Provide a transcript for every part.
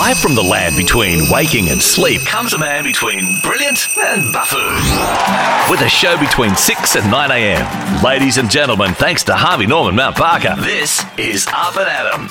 Live from the land between waking and sleep comes a man between brilliant and buffoon. With a show between 6 and 9 a.m. Ladies and gentlemen, thanks to Harvey Norman Mount Barker, this is Up and Adam.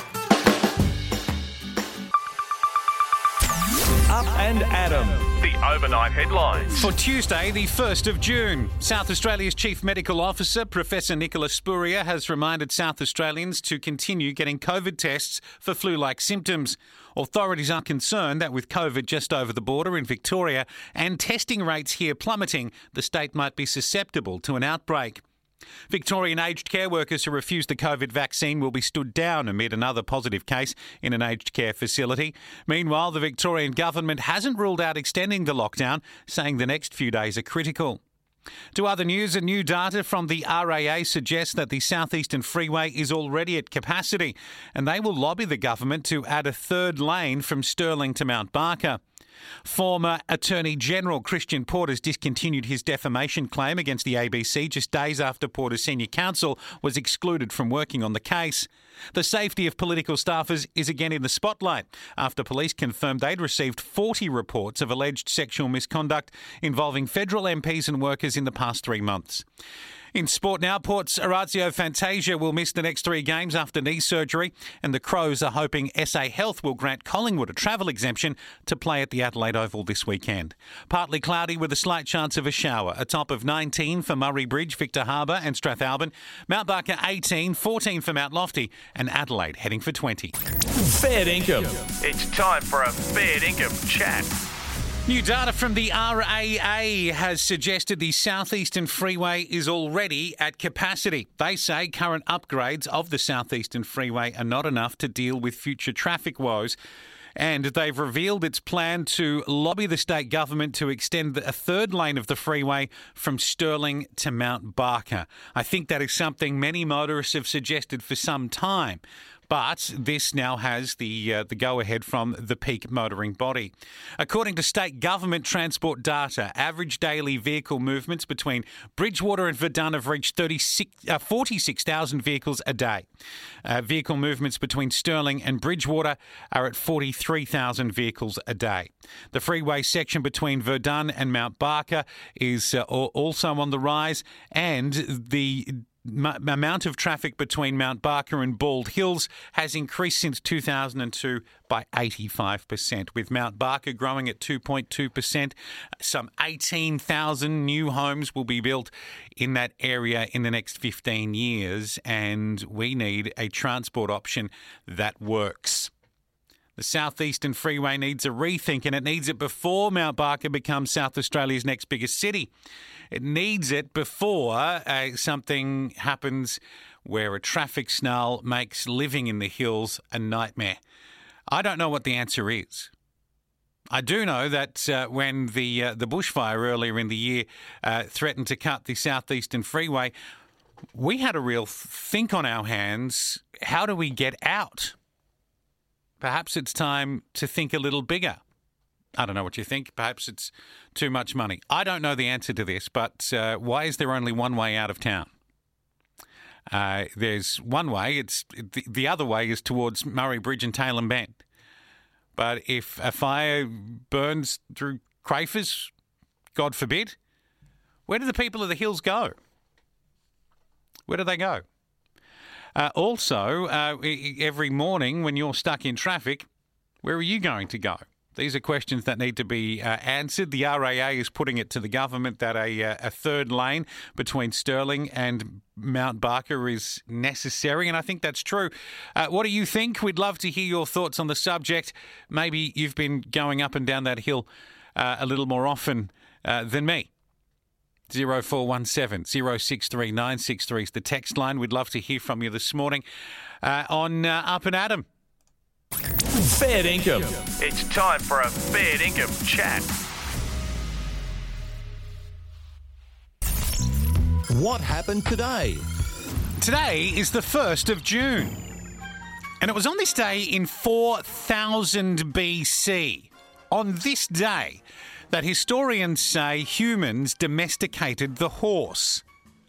Up and Adam. The overnight headlines. For Tuesday, the 1st of June, South Australia's Chief Medical Officer, Professor Nicola Spurrier, has reminded South Australians to continue getting COVID tests for flu-like symptoms. Authorities are concerned that with COVID just over the border in Victoria and testing rates here plummeting, the state might be susceptible to an outbreak. Victorian aged care workers who refuse the COVID vaccine will be stood down amid another positive case in an aged care facility. Meanwhile, the Victorian government hasn't ruled out extending the lockdown, saying the next few days are critical. To other news, new data from the RAA suggests that the Southeastern Freeway is already at capacity, and they will lobby the government to add a third lane from Stirling to Mount Barker. Former Attorney General Christian Porter's discontinued his defamation claim against the ABC just days after Porter's senior counsel was excluded from working on the case. The safety of political staffers is again in the spotlight after police confirmed they'd received 40 reports of alleged sexual misconduct involving federal MPs and workers in the past 3 months. In sport now, Port's Orazio Fantasia will miss the next 3 games after knee surgery, and the Crows are hoping SA Health will grant Collingwood a travel exemption to play at the Adelaide Oval this weekend. Partly cloudy with a slight chance of a shower. A top of 19 for Murray Bridge, Victor Harbour and Strathalbyn. Mount Barker 18, 14 for Mount Lofty, and Adelaide heading for 20. Fair income. It's time for a fair income chat. New data from the RAA has suggested the Southeastern Freeway is already at capacity. They say current upgrades of the Southeastern Freeway are not enough to deal with future traffic woes. And they've revealed its plan to lobby the state government to extend a third lane of the freeway from Stirling to Mount Barker. I think that is something many motorists have suggested for some time. But this now has the go-ahead from the peak motoring body. According to state government transport data, average daily vehicle movements between Bridgewater and Verdun have reached 46,000 vehicles a day. Vehicle movements between Stirling and Bridgewater are at 43,000 vehicles a day. The freeway section between Verdun and Mount Barker is also on the rise, and the amount of traffic between Mount Barker and Bald Hills has increased since 2002 by 85%, with Mount Barker growing at 2.2%. Some 18,000 new homes will be built in that area in the next 15 years, and we need a transport option that works. The Southeastern Freeway needs a rethink, and it needs it before Mount Barker becomes South Australia's next biggest city. It needs it before something happens where a traffic snarl makes living in the hills a nightmare. I don't know what the answer is. I do know that when the bushfire earlier in the year threatened to cut the Southeastern Freeway, we had a real think on our hands. How do we get out? Perhaps it's time to think a little bigger. I don't know what you think. Perhaps it's too much money. I don't know the answer to this, but why is there only one way out of town? There's one way. The other way is towards Murray Bridge and Tailem Bend. But if a fire burns through Crafers, God forbid, where do the people of the hills go? Where do they go? Also, every morning when you're stuck in traffic, where are you going to go? These are questions that need to be answered. The RAA is putting it to the government that a third lane between Stirling and Mount Barker is necessary, and I think that's true. What do you think? We'd love to hear your thoughts on the subject. Maybe you've been going up and down that hill a little more often than me. 0417 063 963 is the text line. We'd love to hear from you this morning on Up and Adam. Fair income. It's time for a fair income chat. What happened today? Today is the 1st of June. And it was on this day in 4000 BC, on this day, that historians say humans domesticated the horse.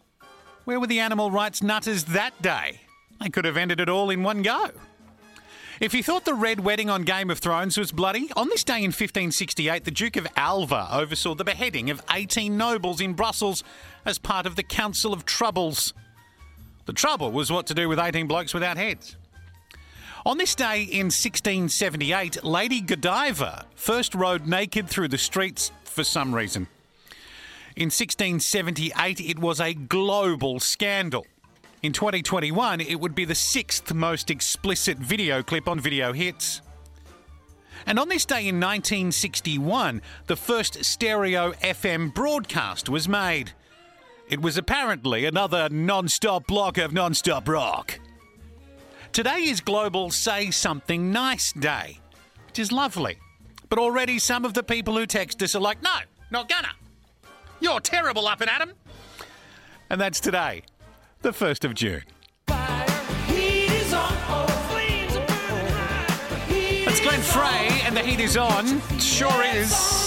Where were the animal rights nutters that day? They could have ended it all in one go. If you thought the Red Wedding on Game of Thrones was bloody, on this day in 1568, the Duke of Alva oversaw the beheading of 18 nobles in Brussels as part of the Council of Troubles. The trouble was what to do with 18 blokes without heads. On this day in 1678, Lady Godiva first rode naked through the streets for some reason. In 1678, it was a global scandal. In 2021, it would be the 6th most explicit video clip on Video Hits. And on this day in 1961, the first stereo FM broadcast was made. It was apparently another non-stop block of non-stop rock. Today is Global Say Something Nice Day, which is lovely. But already some of the people who text us are like, no, not gonna. You're terrible, Up and Adam. And that's today, the 1st of June. That's Glenn Frey, and the heat is on. It sure is.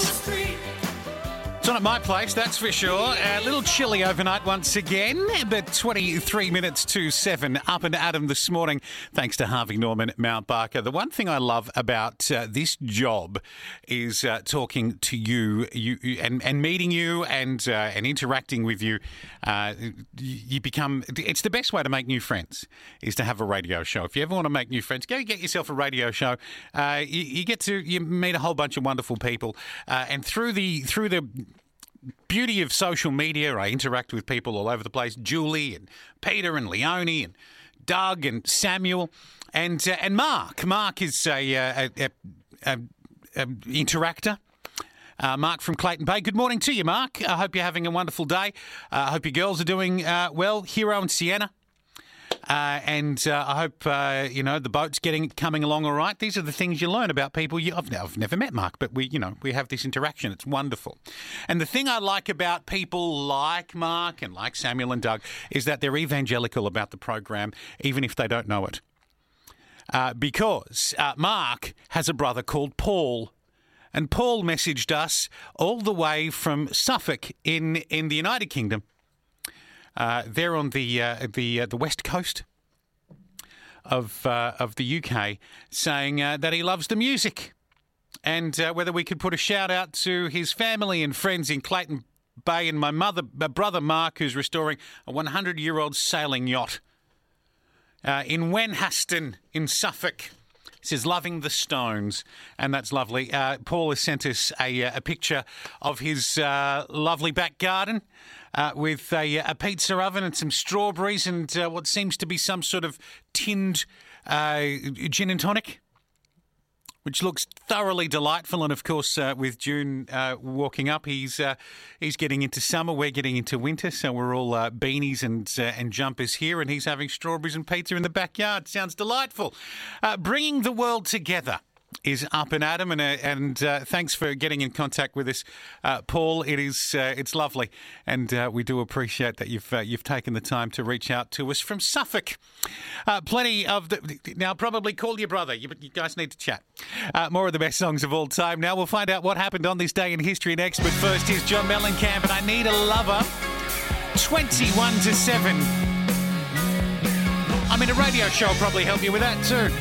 It's on at my place, that's for sure. A little chilly overnight once again, but 23 minutes to 7. Up and Adam this morning, thanks to Harvey Norman at Mount Barker. The one thing I love about this job is talking to you and meeting you and interacting with you. You become. It's the best way to make new friends is to have a radio show. If you ever want to make new friends, go get yourself a radio show. You meet a whole bunch of wonderful people, and through the beauty of social media, I interact with people all over the place. Julie and Peter and Leonie and Doug and Samuel and Mark. Mark is a interactor. Mark from Clayton Bay. Good morning to you, Mark. I hope you're having a wonderful day. I hope your girls are doing well. Hero and Sienna. And I hope, the boat's coming along all right. These are the things you learn about people. I've never met Mark, but we have this interaction. It's wonderful. And the thing I like about people like Mark and like Samuel and Doug is that they're evangelical about the program, even if they don't know it. Because Mark has a brother called Paul. And Paul messaged us all the way from Suffolk in the United Kingdom. They're on the west coast of the UK, saying that he loves the music, and whether we could put a shout out to his family and friends in Clayton Bay, and my brother Mark, who's restoring a 100-year-old sailing yacht in Wenhaston in Suffolk. He says, loving the Stones, and that's lovely. Paul has sent us a picture of his lovely back garden with a pizza oven and some strawberries and what seems to be some sort of tinned gin and tonic, which looks thoroughly delightful. And, of course, with June walking up, he's getting into summer. We're getting into winter, so we're all beanies and jumpers here, and he's having strawberries and pizza in the backyard. Sounds delightful. Bringing the world together is Up and Adam, and thanks for getting in contact with us, Paul. It's lovely, and we do appreciate that you've taken the time to reach out to us from Suffolk. Plenty of now. Probably call your brother. You guys need to chat. More of the best songs of all time. Now we'll find out what happened on this day in history next. But first, here's John Mellencamp, and I Need a Lover. 21 to 7. I mean, a radio show will probably help you with that too.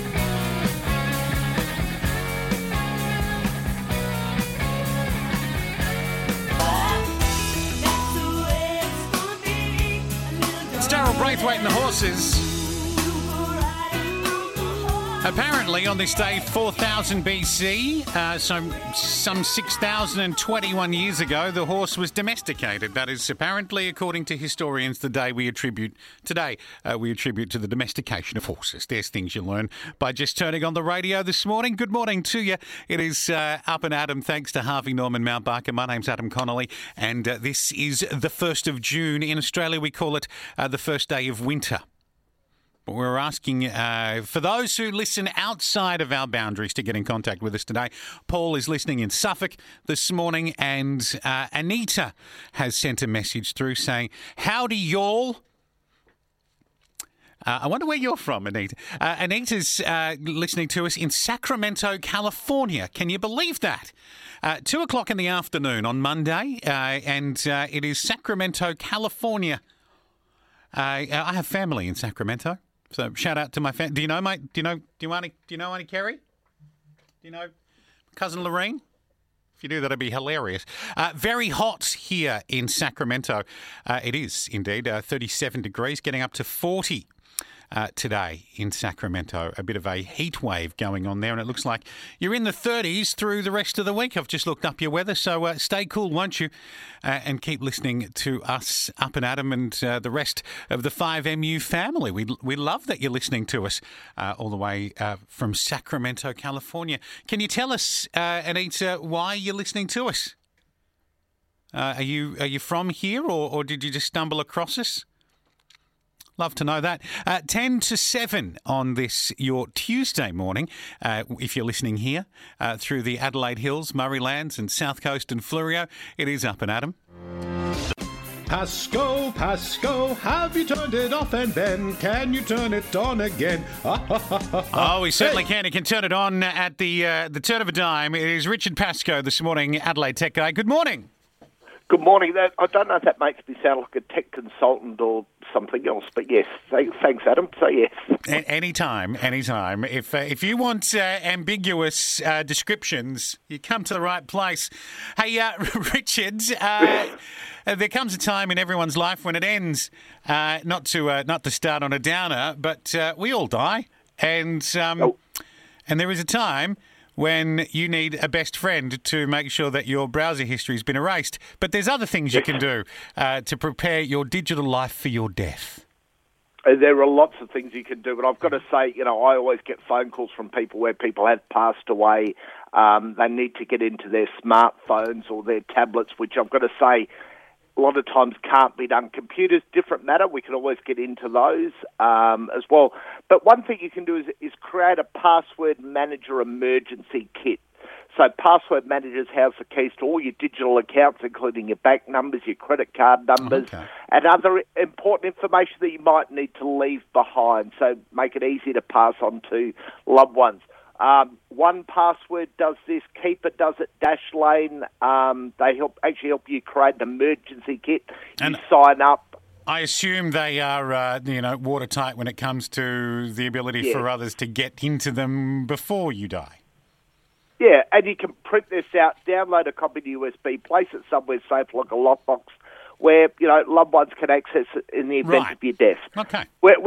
Darryl Braithwaite and the Horses. Apparently, on this day, 4000 BC, some 6,021 years ago, the horse was domesticated. That is apparently, according to historians, the day we attribute today. We attribute to the domestication of horses. There's things you learn by just turning on the radio this morning. Good morning to you. It is Up and Adam, thanks to Harvey Norman, Mount Barker. My name's Adam Connolly, and this is the 1st of June. In Australia, we call it the first day of winter. We're asking for those who listen outside of our boundaries to get in contact with us today. Paul is listening in Suffolk this morning, and Anita has sent a message through saying, howdy y'all. I wonder where you're from, Anita. Anita's listening to us in Sacramento, California. Can you believe that? 2 o'clock in the afternoon on Monday, and it is Sacramento, California. I have family in Sacramento. So shout out to my family. Do you know Auntie Kerry? Do you know Cousin Lorraine? If you do, that'd be hilarious. Very hot here in Sacramento. It is indeed 37 degrees, getting up to 40 today in Sacramento. A bit of a heat wave going on there, and it looks like you're in the 30s through the rest of the week. I've just looked up your weather, so stay cool, won't you? And keep listening to us, Up and Adam, and the rest of the 5MU family. We love that you're listening to us all the way from Sacramento, California. Can you tell us, Anita, why you're listening to us? Are you from here, or did you just stumble across us? Love to know that. 10 to 7 on this, your Tuesday morning, if you're listening here through the Adelaide Hills, Murraylands and South Coast and Fleurieu. It is Up and Adam. Pasco, have you turned it off, and then can you turn it on again? Oh, we certainly can. He can turn it on at the turn of a dime. It is Richard Pascoe this morning, Adelaide Tech Guy. Good morning. Good morning. I don't know if that makes me sound like a tech consultant or something else, but yes. Thanks, Adam. So yes. Anytime. If you want ambiguous descriptions, you come to the right place. Hey, Richard, there comes a time in everyone's life when it ends. Not to start on a downer, but we all die, and there is a time when you need a best friend to make sure that your browser history has been erased. But there's other things you can do to prepare your digital life for your death. There are lots of things you can do, but I've got to say, I always get phone calls from people where people have passed away. They need to get into their smartphones or their tablets, which I've got to say, a lot of times can't be done. Computers, different matter. We can always get into those as well. But one thing you can do is create a password manager emergency kit. So password managers house the keys to all your digital accounts, including your bank numbers, your credit card numbers, and other important information that you might need to leave behind. So make it easy to pass on to loved ones. 1Password does this. Keeper does it. Dashlane. They help you create an emergency kit. You sign up. I assume they are, watertight when it comes to the ability for others to get into them before you die. Yeah, and you can print this out, download a copy to USB, place it somewhere safe like a lockbox where, loved ones can access it in the event of your death. Okay.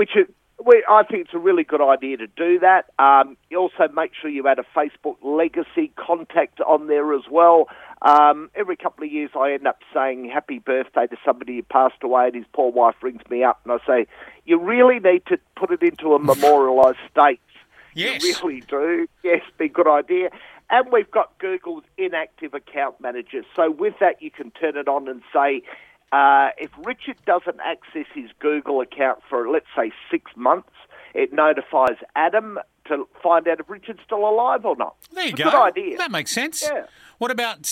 I think it's a really good idea to do that. You also make sure you add a Facebook legacy contact on there as well. Every couple of years I end up saying happy birthday to somebody who passed away, and his poor wife rings me up and I say, you really need to put it into a memorialised state. Yes. You really do. Yes, be a good idea. And we've got Google's inactive account manager. So with that, you can turn it on and say, if Richard doesn't access his Google account for, let's say, 6 months, it notifies Adam to find out if Richard's still alive or not. There you go. Good idea. That makes sense. Yeah. What about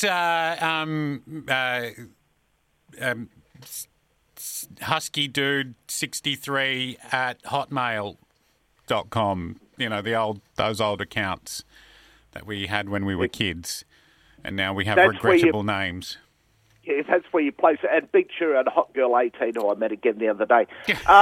huskydude63 at hotmail.com? Those old accounts that we had when we were kids, and now we have regrettable names. Yeah, that's where you place it. And Big Cheer and Hot Girl 18, who I met again the other day,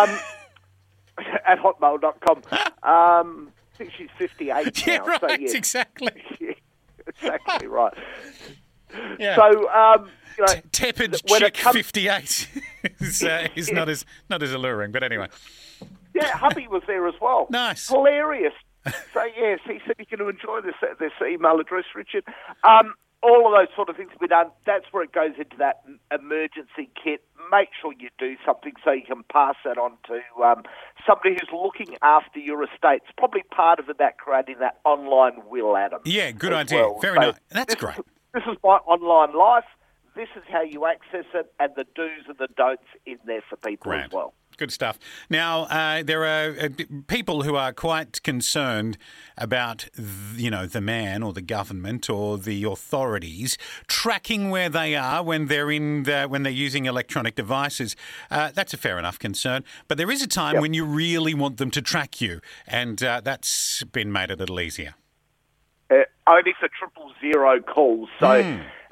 at hotmail.com. I think she's 58 now. Yeah, right, so, yeah. Exactly. Yeah, exactly right. Yeah. So, tepid chick 58 is not as alluring, but anyway. Yeah, hubby was there as well. Nice. Hilarious. So, yes, he said you're going to enjoy this email address, Richard. All of those sort of things will be done. That's where it goes into that emergency kit. Make sure you do something so you can pass that on to somebody who's looking after your estate. It's probably part of about creating that online will, Adam. Yeah, good idea. Well. Very nice. That's great. This is my online life. This is how you access it, and the do's and the don'ts in there for people as well. Good stuff. Now, there are people who are quite concerned about, the man or the government or the authorities tracking where they are when they're when they're using electronic devices. That's a fair enough concern. But there is a time when you really want them to track you, and that's been made a little easier. Only for 000 calls. So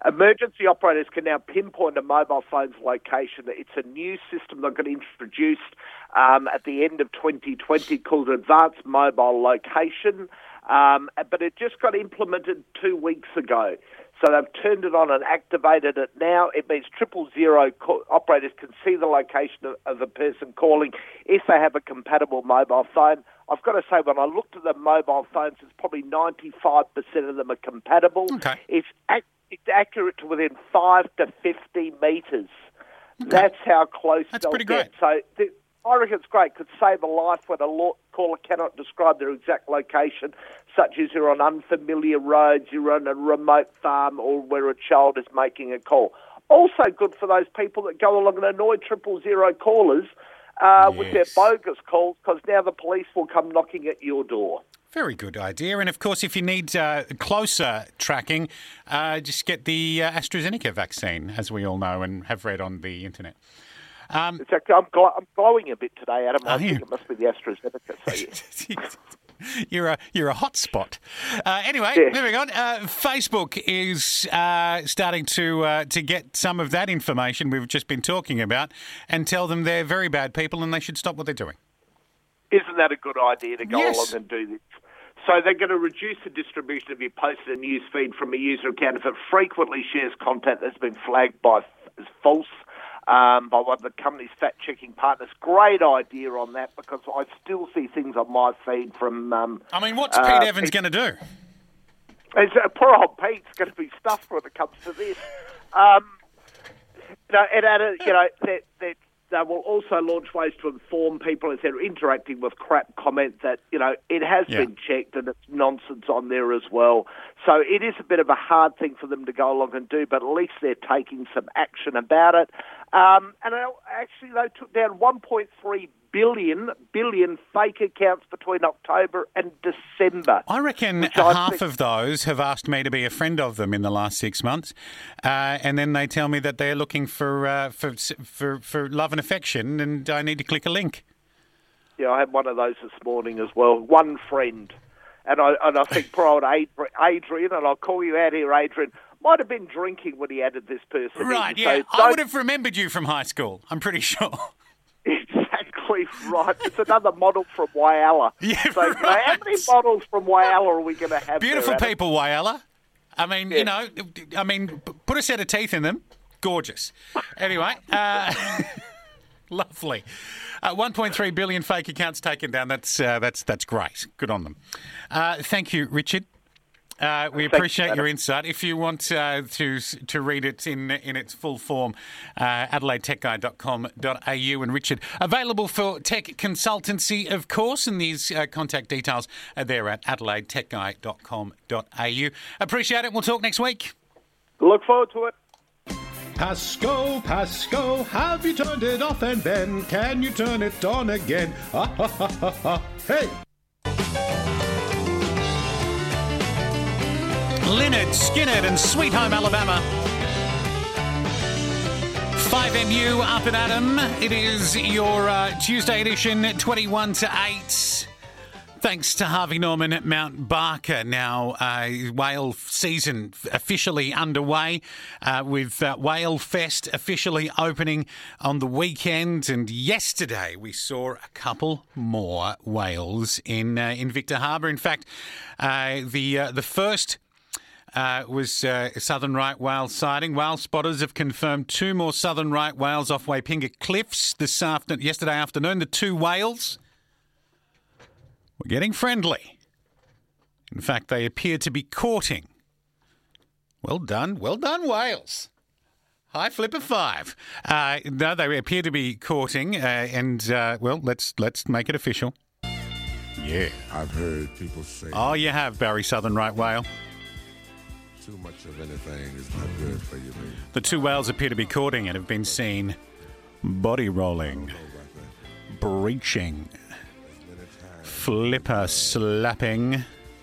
Emergency operators can now pinpoint a mobile phone's location. It's a new system that got introduced at the end of 2020 called Advanced Mobile Location, but it just got implemented 2 weeks ago. So they've turned it on and activated it now. It means 000 operators can see the location of a person calling if they have a compatible mobile phone. I've got to say, when I looked at the mobile phones, it's probably 95% of them are compatible. Okay. It's accurate to within 5 to 50 metres. Okay. That's how close they'll pretty get. great. So I reckon it's great. Could save a life when a caller cannot describe their exact location, such as you're on unfamiliar roads, you're on a remote farm, or where a child is making a call. Also good for those people that go along and annoy 000 callers with their bogus calls, because now the police will come knocking at your door. Very good idea. And, of course, if you need closer tracking, just get the AstraZeneca vaccine, as we all know and have read on the internet. It's actually, I'm glowing a bit today, Adam. I think it must be the AstraZeneca. So You're a hot spot. Anyway, moving on. Facebook is starting to get some of that information we've just been talking about and tell them they're very bad people and they should stop what they're doing. Isn't that a good idea to go along and do this? So they're going to reduce the distribution of your post and news feed from a user account if it frequently shares content that's been flagged as false by one of the company's fact-checking partners. Great idea on that, because I still see things on my feed from... what's Pete Evans going to do? Poor old Pete's going to be stuffed when it comes to this. They will also launch ways to inform people as they're interacting with crap comment that, it has been checked and it's nonsense on there as well. So it is a bit of a hard thing for them to go along and do, but at least they're taking some action about it. They took down 1.3 billion fake accounts between October and December. I reckon half of those have asked me to be a friend of them in the last 6 months, and then they tell me that they're looking for love and affection, and I need to click a link. Yeah, I had one of those this morning as well. One friend, and I think poor old Adrian, and I'll call you out here, Adrian, might have been drinking when he added this person. Right, in. yeah. So I would have remembered you from high school, I'm pretty sure. Exactly right. It's another model from Whyalla. Yeah, so, right. How many models from Whyalla are we going to have? Beautiful there, people, Whyalla. I mean, put a set of teeth in them. Gorgeous. Anyway, lovely. 1.3 billion fake accounts taken down. That's great. Good on them. Thank you, Richard. We appreciate your insight. If you want to read it in its full form, adelaidetechguide.com.au. And Richard, available for tech consultancy, of course, and these contact details are there at adelaidetechguide.com.au. Appreciate it. We'll talk next week. Look forward to it. Pasco, have you turned it off, and then can you turn it on again? Hey! Lynyrd Skynyrd and Sweet Home Alabama. 5MU up and Adam. It is your Tuesday edition, 21 to 8. Thanks to Harvey Norman at Mount Barker. Now, whale season officially underway with Whale Fest officially opening on the weekend. And yesterday we saw a couple more whales in Victor Harbour. In fact, the first was southern right whale sighting. Whale spotters have confirmed 2 more southern right whales off Waipinga Cliffs yesterday afternoon. The 2 whales were getting friendly. In fact, they appear to be courting. Well done, whales. High flipper 5. No, they appear to be courting, let's make it official. Yeah. I've heard people say... Oh, you have, Barry, southern right whale. Too much of anything is not good for you, baby. The 2 whales appear to be courting and have been seen body rolling, breaching, flipper slapping,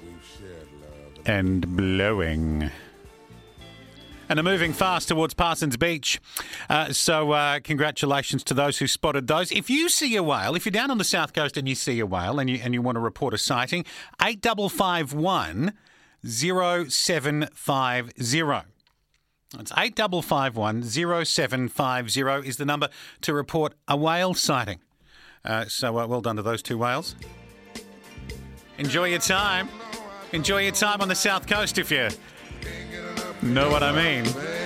and blowing. And are moving fast towards Parsons Beach. So congratulations to those who spotted those. If you see a whale, if you're down on the south coast and you see a whale and you want to report a sighting, 8551 0750. It's 8551 0750 is the number to report a whale sighting. So well done to those two whales. Enjoy your time. Enjoy your time on the South Coast if you know what I mean.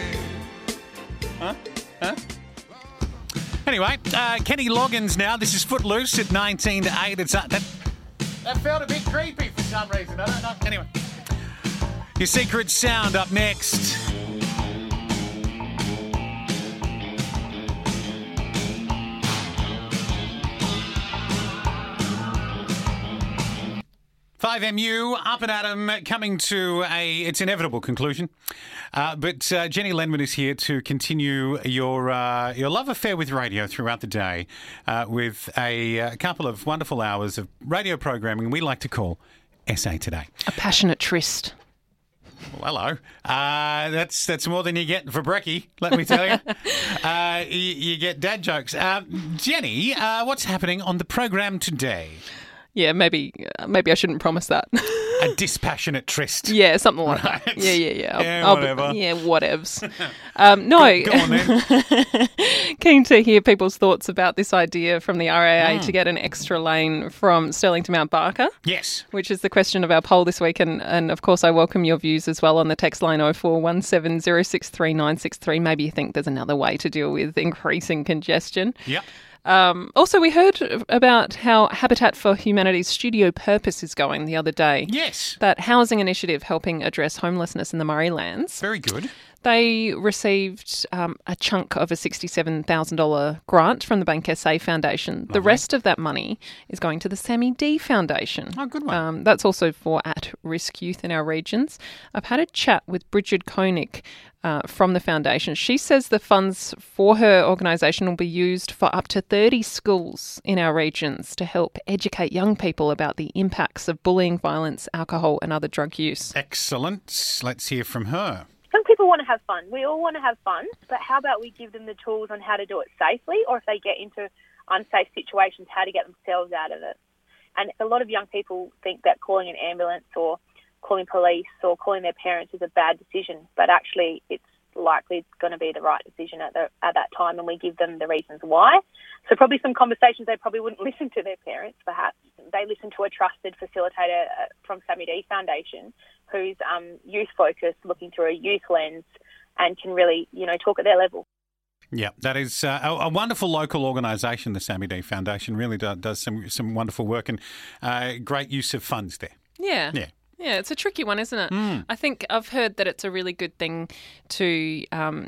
Huh? Anyway, Kenny Loggins now. This is Footloose at 19 to 8. That felt a bit creepy for some reason. I don't know. Anyway. Your Secret Sound up next. FiveMU, Up and Adam, coming to its inevitable conclusion. But Jenny Lenman is here to continue your love affair with radio throughout the day with a couple of wonderful hours of radio programming we like to call SA Today. A passionate tryst. Well, hello. That's more than you get for brekkie, let me tell you. You get dad jokes. Jenny, what's happening on the program today? Yeah, maybe I shouldn't promise that. A dispassionate tryst. Yeah, something like Right. that. Yeah. Whatever. Whatevs. No. Go on then. Keen to hear people's thoughts about this idea from the RAA to get an extra lane from Stirling to Mount Barker. Yes. Which is the question of our poll this week. And of course, I welcome your views as well on the text line 0417 063 963. Maybe you think there's another way to deal with increasing congestion. Yep. Also, we heard about how Habitat for Humanity's Studio Purpose is going the other day. Yes. That housing initiative helping address homelessness in the Murray Lands. Very good. They received a chunk of a $67,000 grant from the Bank SA Foundation. Lovely. The rest of that money is going to the Sammy D Foundation. Oh, good one. That's also for at-risk youth in our regions. I've had a chat with Bridget Koenig from the foundation. She says the funds for her organisation will be used for up to 30 schools in our regions to help educate young people about the impacts of bullying, violence, alcohol and other drug use. Excellent. Let's hear from her. Some people want to have fun. We all want to have fun, but how about we give them the tools on how to do it safely, or if they get into unsafe situations, how to get themselves out of it. And a lot of young people think that calling an ambulance or calling police or calling their parents is a bad decision, but actually it's likely going to be the right decision at that time, and we give them the reasons why. So probably some conversations they probably wouldn't listen to their parents, perhaps. They listen to a trusted facilitator from Sammy D Foundation who's youth-focused, looking through a youth lens and can really, talk at their level. Yeah, that is a wonderful local organisation, the Sammy D Foundation. Really does some wonderful work and great use of funds there. Yeah. Yeah. Yeah, it's a tricky one, isn't it? I think I've heard that it's a really good thing to,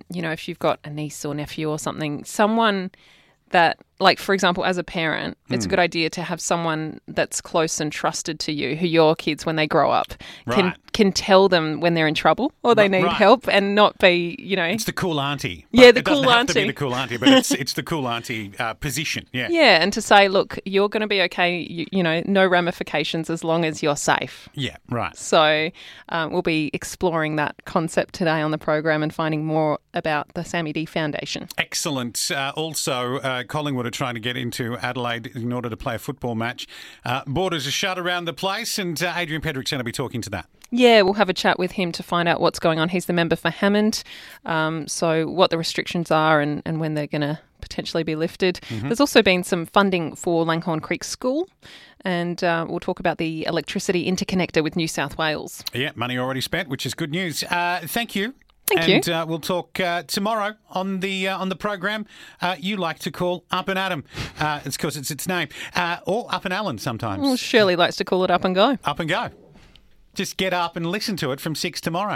if you've got a niece or nephew or something, someone that, like, for example, as a parent, it's a good idea to have someone that's close and trusted to you, who your kids, when they grow up, can tell them when they're in trouble or they need help and not be, It's the cool auntie. Yeah, the It cool doesn't have auntie. to be the cool auntie, but it's the cool auntie position. Yeah. Yeah, and to say, look, you're going to be okay, no ramifications as long as you're safe. Yeah, right. So we'll be exploring that concept today on the program and finding more about the Sammy D Foundation. Excellent. Also, Collingwood are trying to get into Adelaide in order to play a football match. Borders are shut around the place, and Adrian Pedrick's going to be talking to that. Yeah, we'll have a chat with him to find out what's going on. He's the member for Hammond, so what the restrictions are and when they're going to potentially be lifted. There's also been some funding for Langhorne Creek School, and we'll talk about the electricity interconnector with New South Wales. Yeah, money already spent, which is good news. Thank you. Thank you. And we'll talk tomorrow on the program. You like to call Up and Adam. It's because it's its name. Or Up and Alan sometimes. Well, Shirley likes to call it Up and Go. Up and go. Just get up and listen to it from 6 tomorrow.